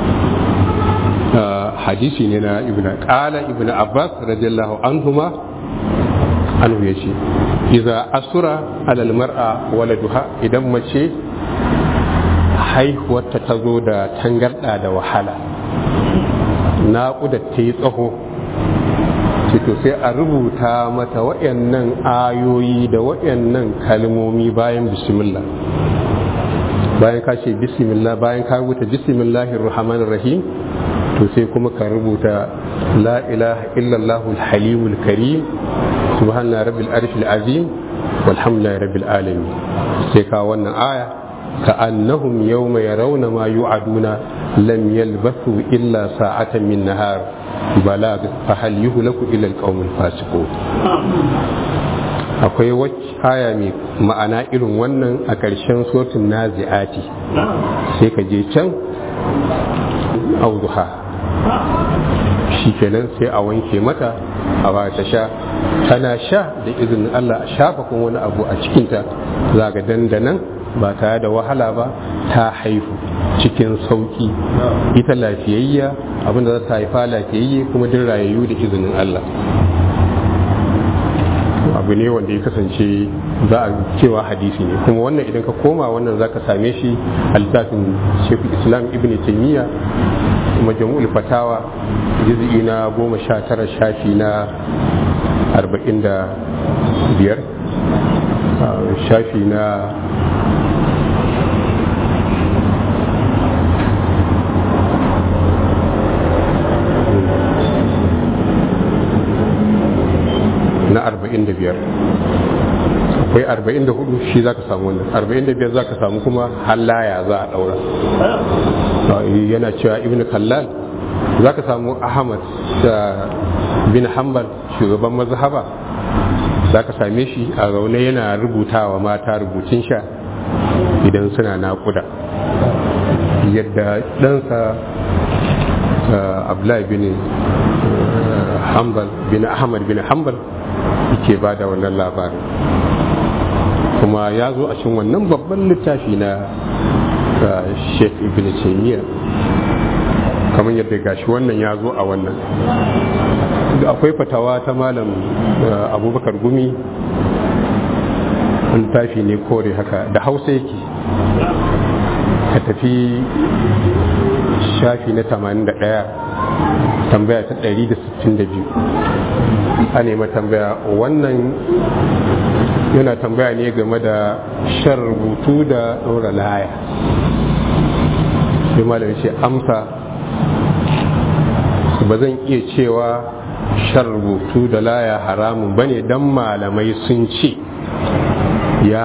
B: hadisi ne na ibn Abbas radiyallahu anhuma anhu yace idza asura alal mar'a waladuha, idan mace haihuwarta ta zo da tangarda da wahala, naƙudar ta yi tsaho, to sai a rubuta mata waɗannan ayoyi da waɗannan kalmomi bayan bismillah. Bayan ka ce bismillah, bayan ka rubuta bismillahir rahmanir rahim, to sai kuma ka rubuta la ilaha illallahul halimul karim subhana rabbil arshil azim walhamdulillahi rabbil alamin. sai ka wannan aya ka annahum yawma yarawna ma yu'aduna lam yalbathu illa sa'atan min nahar balag fa hal yuhlaku illa alqawmul fasiqun. akwai wacce aya mai ma'ana irin wannan a ƙarshen suratul nazi'ati, sai ka je can auduha, shi kenan sai a wanke mata a ba ta sha, tana sha da izinin Allah a shafa kuma wani abu a cikinta, za ga dandanan ba tare da wahala ba ta haihu cikin sauki, ita lafiyayya, abinda za ta haifa lafiyayye kuma din rayayyu da izinin Allah. abu ne wanda ya kasance za a cewa hadisi ne, kuma wannan idan ka koma wannan za ka same shi a littafin Sheikhul Islam Ibn Taymiyyah Majmu'ul Fatawa juz'i na 19 shafi na 45, shafi na na 45, akwai 44 shi za ka samu wannan, 45 za ka samu kuma halaya za a daura. yana cewa ibn Kallal za ka samu Ahmad bin Hanbal shugaban mazhaba, za ka same shi a zaune yana rubutawa mata rubutun sha idan suna naƙuda, yadda ɗansa Abdullahi bin Hanbal bin Ahmad bin Hanbal yake ba da wannan labarin, kuma ya zo a cikin wannan babban littafi na Sheikh Ibn Taymiyyah, kamar yadda gashi wannan ya zo a wannan. Akwai fatawa ta malam Abubakar Gumi, littafi ne kore haka da Hausa yake, ka tafi shafi na 81 tambaya ta 162, a nema tambaya wannan yana tambaya ne game da shan rubutu da ɗora laya, sai malamin ce amsa ba zan iya cewa shan rubutu da laya haramun bane dan malamai sun ce ya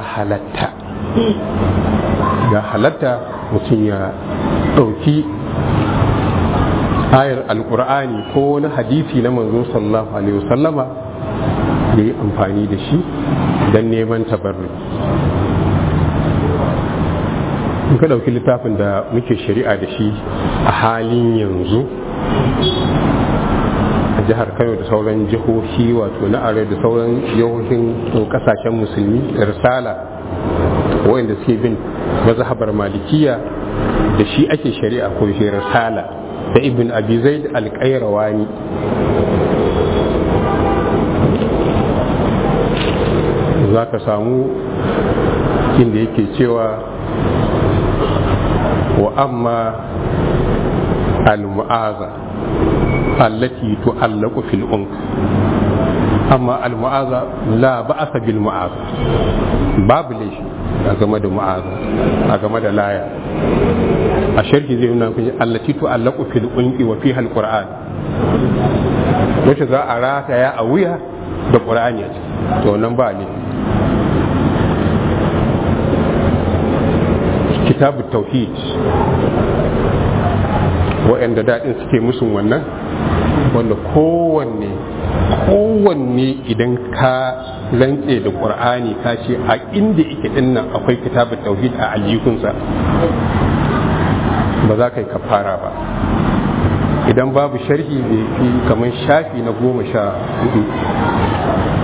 B: halatta mutum ya ɗauki ayar alkur'ani ko wani hadisi na manzo sallallahu alaihi wasallama ya yi amfani da shi don neman tabarri. in ka ɗauki littafin da muke shari'a da shi a halin yanzu a jihar Kano da sauran jihohi, wato na arewa da sauran jihohin kasashen musulmi, risala wanda suke bin mazhabar malikiya da shi ake shari'a ko shi risala da ibn abi zaid al-qayrawani, za ka samu inda yake cewa wa amma al-mu'aza allati tu'allaqu fil unq, amma al-mu'aza la ba'asa bil mu'aza, babu laifi a game da mu'aza, a game da laya. A sharhi zai nuna kun allati tu'allaqu fil unqi wa fiha al-qur'an, wacce za a rataya a wuya da qur'ani a ciki, to nan ba ne. Kitabu tauhid waɗanda daɗin suke musun wannan, wanda kowanne idan ka rantse da ƙur'ani ka ce a inda ike dinnan akwai kitabun tauhid a aljihunsa, ba za ka yi kafara ba. Idan babu sharhi da fi kamar shafi na 14.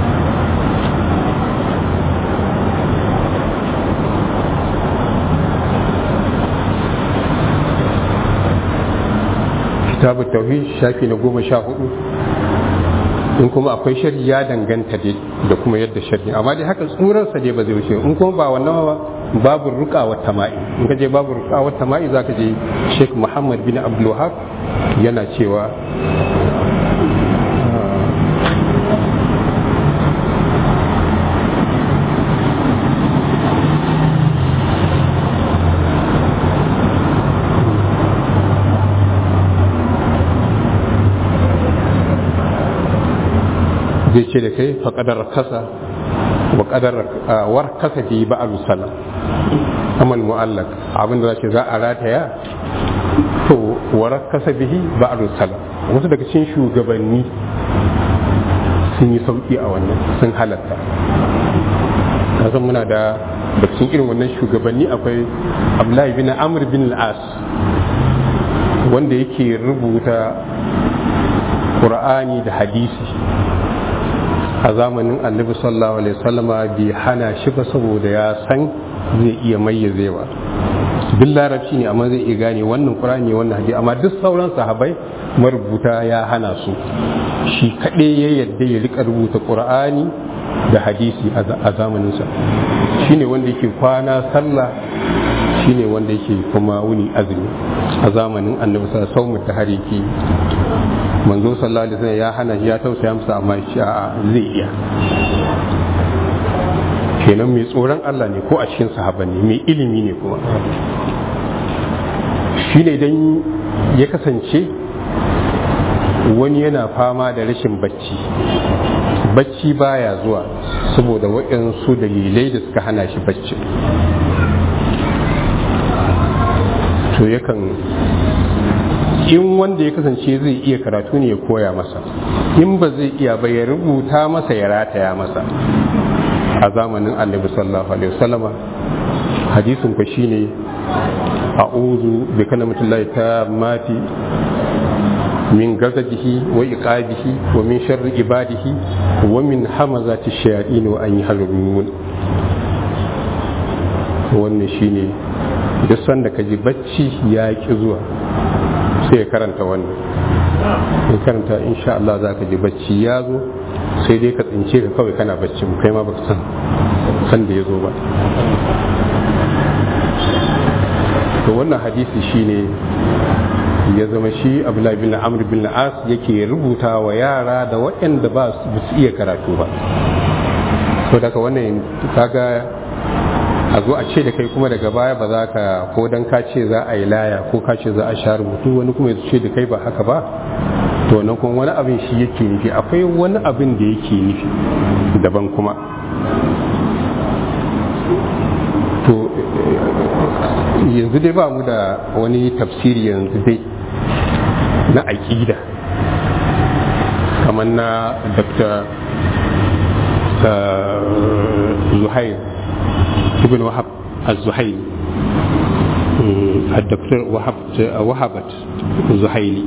B: Kitabu tauhid shafi na 14, in kuma akwai sharhi ya danganta dai da kuma yadda sharhi, amma dai haka tsurarsa dai ba zai wuce. In kuma ba wannan ba, babu ruqa wa tama'i, in ka je babu ruqa wa tama'i zaka je Sheikh Muhammad bin Abdul Wahhab yana cewa zai ce da kai faƙadar kasa wa ƙadar warkasa fi ba'al salam amal mu'allaq, abinda za ce za a rataya to warkasa bihi ba'al salam. Wasu daga cikin shugabanni sun yi sauki a wannan, sun halatta. kasan muna da cikin irin wannan shugabanni akwai Abdullahi bin Amr bin al-As, wanda yake rubuta Qur'ani da hadisi a zamanin Annabi sallallahu alaihi wasallama, bai hana shi ba saboda ya san zai iya mayyazewa. Duk larabci ne amma zai iya gane wannan Qur'ani wannan hadisi, amma duk sauran sahabbai marubuta ya hana su. Shi kaɗai ya yadda ya rika rubuta Qur'ani da hadisi a zamaninsa. Shine wanda yake kwana sallah, shine wanda yake kuma wuni azumi a zamanin Annabi sallallahu alaihi wasallam ta hariki. Manzo sallallahu alaihi wasallam ya hana shi, ya tausaya masa, amma shi a'a zai iya. Kenan mai tsoron Allah ne ko a cikin sahabbanni, mai ilimi ne kuma. Shine idan ya kasance wani yana fama da rashin bacci baya zuwa saboda waɗansu dalilai da suka hana shi bacci, to yakan, in wanda ya kasance zai iya karatu ne ya koya masa, in ba zai iya ba ya rubuta masa ya rataya masa. A zamanin Annabi sallallahu alaihi wasallama hadisin ku shine a'udhu bi kalimatillahi tammati min gazabihi wa iqabihi wa min sharri ibadihi wa min hamazati shayatin wa an yahrun. Wannan shine duk sanda kaji bacci ya ki zuwa sai ya karanta wannan, in karanta insha Allah za ka ji bacci ya zo, sai dai ka tsince ka kawai kana bacci, kai ma baka san da ya zo ba. To wannan hadisi shine ya zama shi Abdullahi bin Amr bin As yake rubuta wa yara da waɗanda ba su iya karatu ba. To daga wannan kaga a zo a ce da kai kuma daga baya ba za ka, ko dan ka ce za a yi laya ko ka ce za a sha rubutu, wani kuma ya ce da kai ba haka ba, to nan kuma wani abin shi yake nufi, akwai wani abin da yake nufi daban kuma. To yanzu dai ba mu da wani tafsiri yanzu dai na aƙida kamar na Dr. Zuhair ibn Wahab az-Zuhaili, Dr. Wahabat Zuhaili.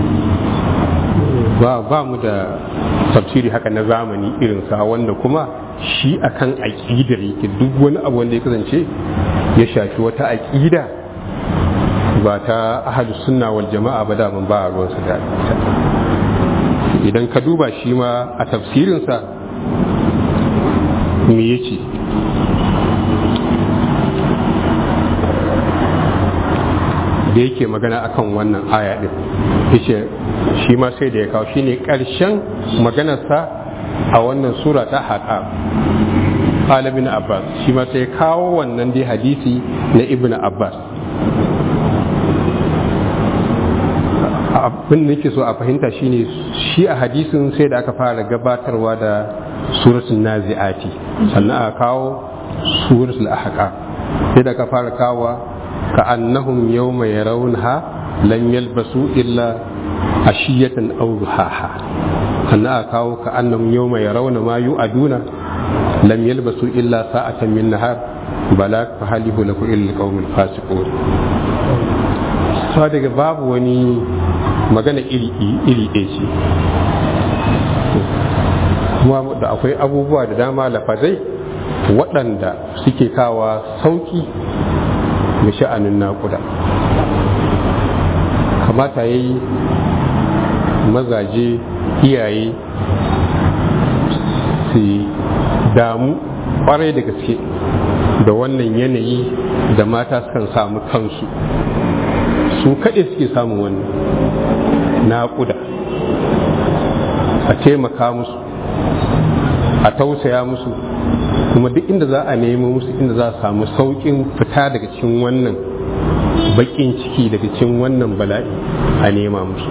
B: Ba mu da tafsiri haka na zamani irin sa, wanda kuma shi akan aqidar yake, duk wani abu wanda ya kasance ya shafi wata aqida ba ta ahlus sunna wal jama'a ba, da mun ba ruwan su da ita. Idan ka duba shi ma a tafsirin sa me yace, da yake magana akan wannan aya din yace shi ma sai da ya kawo shine karshen maganarsa a wannan sura ta Haqa qala ibn Abbas shi ma sai ya kawo wannan dai hadisi na ibn Abbas. Abin da nake so a fahimta shine shi a hadisin sai da aka fara gabatarwa da suratul nazi'ati sannan aka kawo suratul ahqaf sai da aka fara kawo ka annahum yawma yarawnaha lam yalbasu illa ashiyatan aw duhaha sannan aka kawo ka annahum yawma yarawna ma yu'aduna lam yalbasu illa sa'atan min nahar bala fa halihu lakum illa alqawmul fasiqun. Daga babu wani magana iri ɗaya ce kuma da akwai abubuwa da dama lafazai waɗanda suke kawa sauƙi da sha'anin naƙuda. Kamata ya yi mazaje iyaye su damu ƙwarai da gaske da wannan yanayi da mata sukan samu kansu, su kaɗai suke samun wannan naƙuda. A taimaka musu, a tausaya musu, kuma duk inda za a nemo musu inda za a samu sauƙin fita daga cikin wannan baƙin ciki, daga cikin wannan bala'i a nema musu.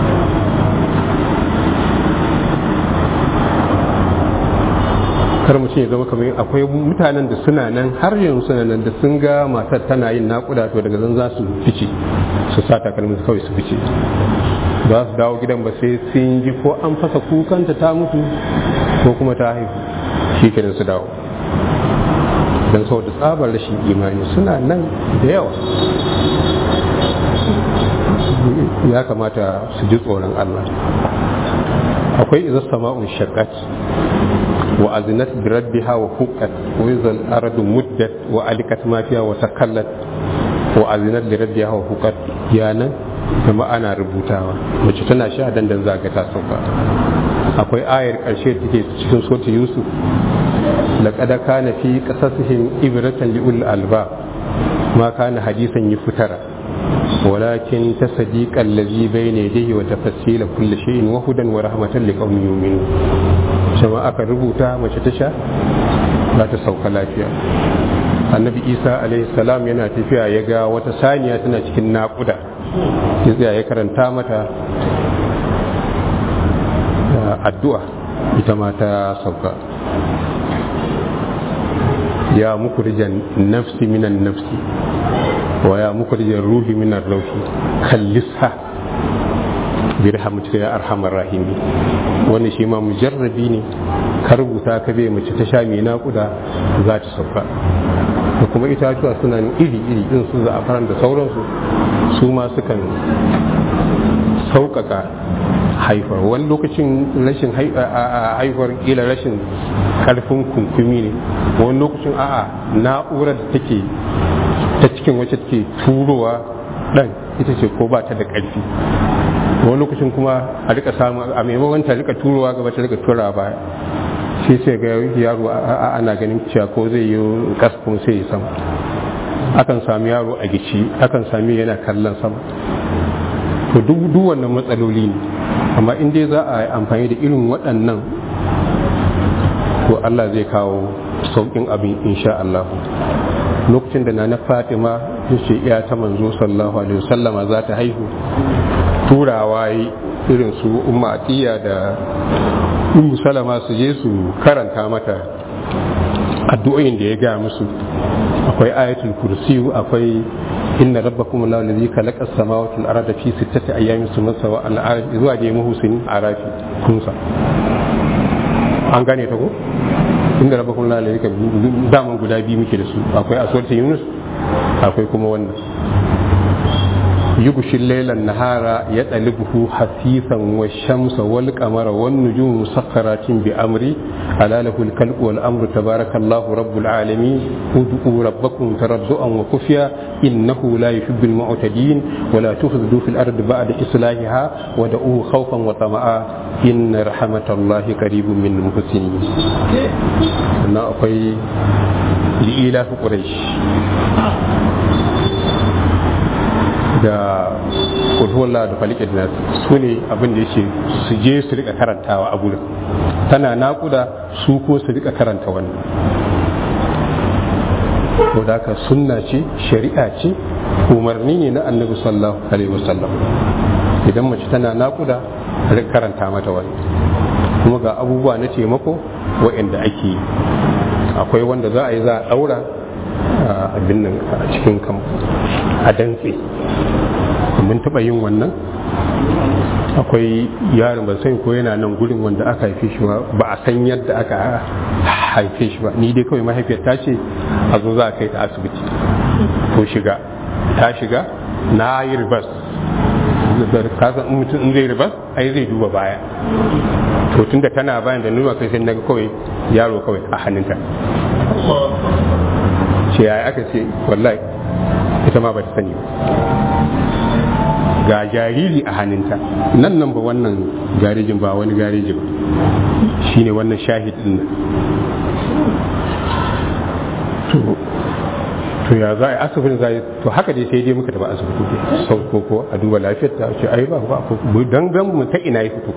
B: Kar mutum ya zama kamar akwai mutanen da suna nan har yanzu suna nan da sun ga matar tana yin naƙuda to daga zan za su fice su sa takalmin kawai su fice, ba su dawo gidan ba sai sun ji ko an fasa kukanta ta mutu ko kuma ta haihu shi kenan su dawo. Don saboda tsabar rashin imani suna nan da yawa, ya kamata su ji tsoron Allah. Akwai izar sama'un shaqqat wa azinat bi rabbiha wa huqqat wa izal ardu muddat wa alikat ma fiha wa takallat wa azinat li rabbiha wa huqqat yanan kuma ana rubutawa mace tana sha dandan zaga ta sauka. Akwai ayar karshe take cikin suratul Yusuf, laqad kana fi qasasihim ibratan li ulil albab ma kana hadisan yuftara walakin tasdiqa allazi bayna yadayhi wa tafsila kulli shay'in wa hudan wa rahmatan liqaumin yu'minun. Shama aka rubuta mace ta sha za ta sauka lafiya. Annabi Isa alaihi salam yana tafiya ya ga wata saniya tana cikin naƙuda, ya tsaya ya karanta mata addu'a ita ma ta sauka. Ya mukrijan nafsi minan nafsi wa ya mukrijan ruhi minar ruhi kallisha bi rahmatika ya arhamar rahimi. Wannan shi ma mujarrabi ne, ka rubuta ka bai mace ta sha mai naƙuda za ta sauka. Da kuma itatuwa suna iri-iri din su za'afaran da sauransu su ma sukan sauƙaƙa haifar. Wani lokacin rashin haifar kila rashin karfin kunkumi ne, wani lokacin na'urar da take ta cikin wacce take turowa dan ita ce ko ba ta da ƙarfi. Wani lokacin kuma a rika samu a maimakon ta rika turowa gaba ta rika turawa baya, shi sai ga yaro ana ganin cewa ko zai yi kaskun sai ya sama. Akan sami yaro a gici, akan sami yana kallon sama. To duk wannan matsaloli ne, amma in dai za a yi amfani da irin waɗannan to Allah zai kawo sauƙin abin insha Allah. Lokacin da na Fatima ta ce iya ta manzo sallallahu alaihi wasallama za ta haihu, turawa yi irin su Umma Atiya da Ummu Salama su je su karanta mata addu'o'in da ya ga musu. Akwai ayatul kursi, akwai inna rabbakum allahu alladhi khalaqa as-samawati wal arda fi sittati ayyamin thumma stawa ala al-arshi zuwa da muhsin arafi kunsa. An gane ta ko? Inda rabbakum allahu alladhi daman guda biyu muke da su, akwai a suratul Yunus, akwai kuma wannan يغشي الليل النهار يطلبه حثيثا والشمس والقمر والنجوم مسخرات بأمري ألا له الخلق والأمر تبارك الله رب العالمين ادعوا ربكم تضرعا وخفيا إنه لا يحب المعتدين ولا تفسدوا في الأرض بعد إصلاحها ودعوه خوفا وطمعا إن رحمة الله قريب من المحسنين. أنا أقول لإلاف قريش da kulhuwallah da falikin nas su ne abin da yake su je su rika karantawa a gurin tana naƙuda su ko su rika karanta wannan to da ka sunna ce shari'a ce umarni ne na annabi sallallahu alaihi wasallam idan mace tana naƙuda rika karanta mata wannan kuma ga abubuwa na taimako waɗanda ake yi akwai wanda za a yi za a ɗaura abin nan a cikin kan a dantse mun taɓa yin wannan akwai yaron ban sani ko yana nan gurin wanda aka haife shi ba a san yadda aka haife shi ba ni dai kawai mahaifiyar ta ce a zo za a kai ta asibiti ko ta shiga na yi ribas kasan mutum in zai ribas ai zai duba baya to tun da tana bayan da nuna kai sai naga kawai yaro kawai a hannunta ce ya aka ce wallahi ita ma ba ta sani ga jariri a hannunta nan ba wannan garejin ba wani gareji ba shine wannan shahid din nan to ya za a asibitin za to haka dai sai dai muka taba asibiti sau ko a duba lafiyar ta ce ai ba ko dan gan mu ta ina ya fito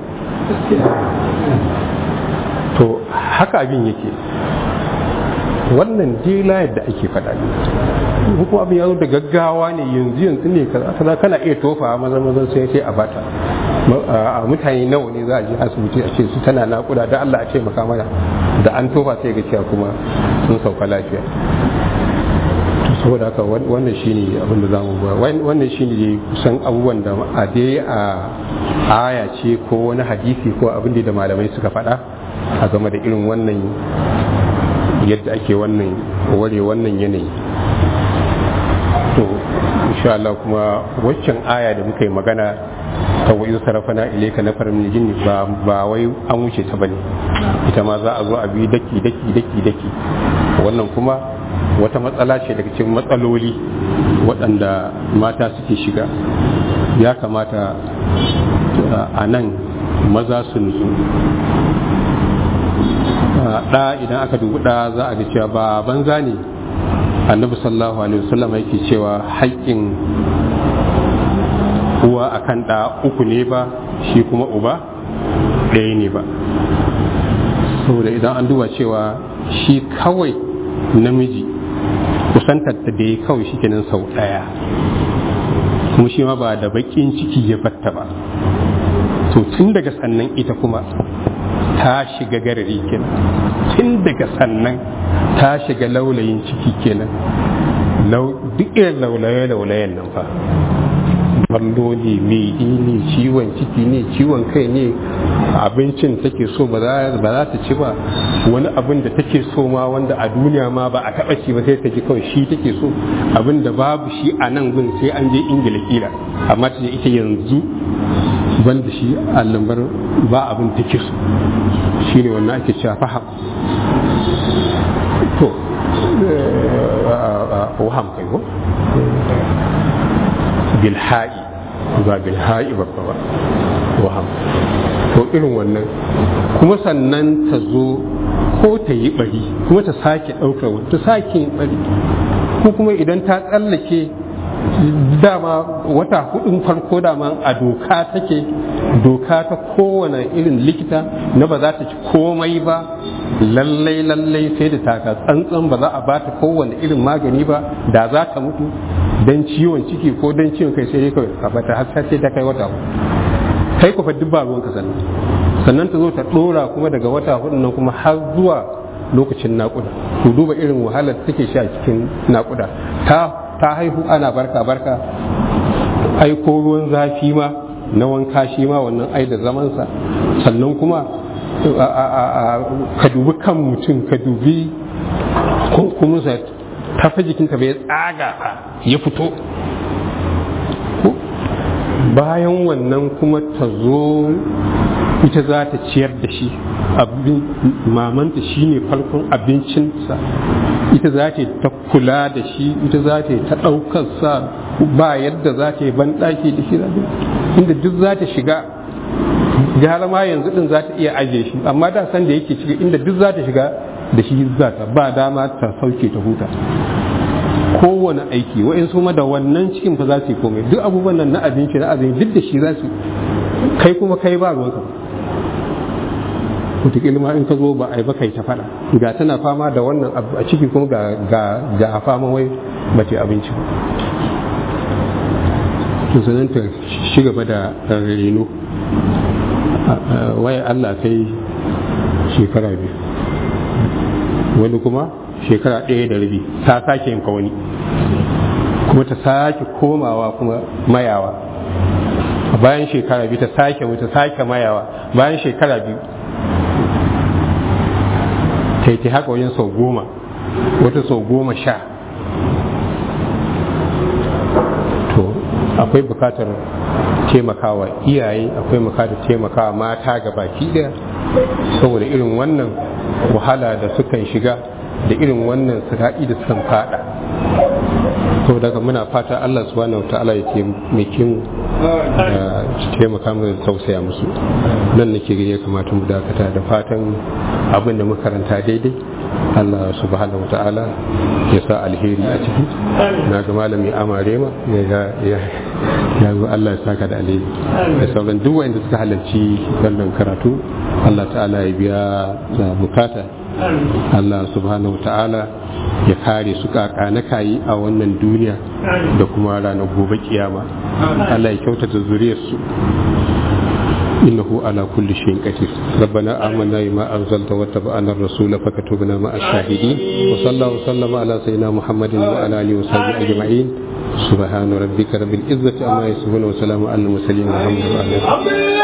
B: to haka abin yake wannan dela yadda ake faɗa ne kuma abin ya zo da gaggawa ne yanzu ne kaza kana iya tofa maza sai a bata a mutane nawa ne za a je asibiti a ce su tana naƙuda da Allah a ce maka mana da an tofa sai ga cewa kuma sun sauka lafiya saboda haka wannan shine abin da zamu ba wannan shine kusan abubuwan da a dai a aya ce ko wani hadisi ko abin da malamai suka faɗa a game da irin wannan yadda ake wannan ware wannan yanayi to insha Allah kuma waccan aya da muka yi magana ta wa iza sarafana ilayka nafaran min jinni ba wai an wuce ta bane ita ma za a zo a bi daki wannan kuma wata matsala ce daga cikin matsaloli waɗanda mata suke shiga ya kamata a nan maza su nutsu ɗa idan aka dubi ɗa za a ga cewa ba banza ne annabi sallallahu alaihi wasallam yake cewa haƙƙin uwa akan ɗa uku ne ba shi kuma uba ɗaya ne ba saboda idan an duba cewa shi kawai namiji kusantar ta da ya kawai shi kenan sau ɗaya kuma shi ma ba da baƙin ciki ya batta ba to tun daga sannan ita kuma ta shiga garari kenan tun daga sannan ta shiga laulayin ciki kenan duk irin laulayen nan fa ballo ne medi ne ciwon ciki ne ciwon kai ne abincin take so ba za ta ci ba wani abin da take so ma wanda a duniya ma ba a taɓa ci ba sai ta ji kawai shi take so abin da babu shi a nan gun sai an je ingila kila amma ta ce ita yanzu ban da shi a lambar ba abin take so shi ne wannan ake cewa faham to waham kai ko bilha'i ba bilha'i babba ba waham to irin wannan kuma sannan ta zo ko ta yi bari kuma ta sake ɗaukar wata sake yin bari ko kuma idan ta tsallake dama wata hudun farko dama a doka ta kowane irin likita na ba za ta ci komai ba lallai sai da taka tsantsan ba za a ba ta kowane irin magani ba da za ta mutu don ciwon ciki ko don ciwon kai sai dai kawai a bata har sai ta kai wata hudu kai ku fa duk ba ruwanka sannan ta zo ta dora kuma daga wata hudu nan kuma har zuwa lokacin naƙuda ku duba irin wahalar da take sha cikin naƙuda ta haihu ana barka ai ko ruwan zafi ma na wanka shi ma wannan ai da zamansa sannan kuma ka dubi kan mutum ka dubi kuma tafi jikinta bai tsaga ya fito bayan wannan kuma ta zo ita za ta ciyar da shi mamanta shi ne farkon abincinsa ita za ta kula da shi ita za ta ɗaukarsa ba yadda za ta yi banɗaki da shi inda duk za ta shiga gara ma yanzu ɗin za ta iya ajiye shi amma da san da yake shiga inda duk za ta shiga da shi za ta ba dama ta sauke ta huta kowane aiki wa'insu ma da wannan cikin fa za su yi komai duk abubuwan nan na abinci na azumi duk da shi za su kai kuma kai ba ruwanka wataƙila ma in ka zo ba a yi ba kai ta faɗa ga tana fama da wannan abu a ciki kuma ga fama wai ba ta abinci ba to sanan ta shi gaba da reno wai Allah kai shekara 2 wani kuma shekara 1 da rabi ta sake yin wani kuma ta sake komawa kuma mayawa bayan shekara 2 ta sake mayawa bayan shekara 2 ta haka wajen sau 10 wata sau 10 to akwai bukatar taimakawa iyaye akwai bukatar taimakawa mata ga baki daya saboda irin wannan wahala da sukan shiga da irin wannan sira'i da sukan fada saboda haka muna fata Allah subhanahu wataala ya taimake mu da taimaka mu da tausaya musu nan nake ga ya kamata mu dakata da fatan abin da muka karanta daidai Allah subhanahu wataala ya sa alheri a ciki na ga malami amare ma ya zo Allah ya saka da alheri da sauran duk wanda suka halarci wannan karatu Allah ta'ala ya biya bukata Allah subhanahu wataala ya kare su kaka na kayi a wannan duniya da kuma ranar gobe kiyama Allah ya kyautata zuriyarsu innahu ala kulli shay'in qadir rabbana amanna bima anzalta wattaba'na ar-rasula fakatubna ma'ash shahidin wa sallallahu sallama ala sayyidina muhammadin wa ala alihi wa sahbihi ajma'in subhana rabbika rabbil izzati amma yasifun wa salamun alal mursalin walhamdulillahi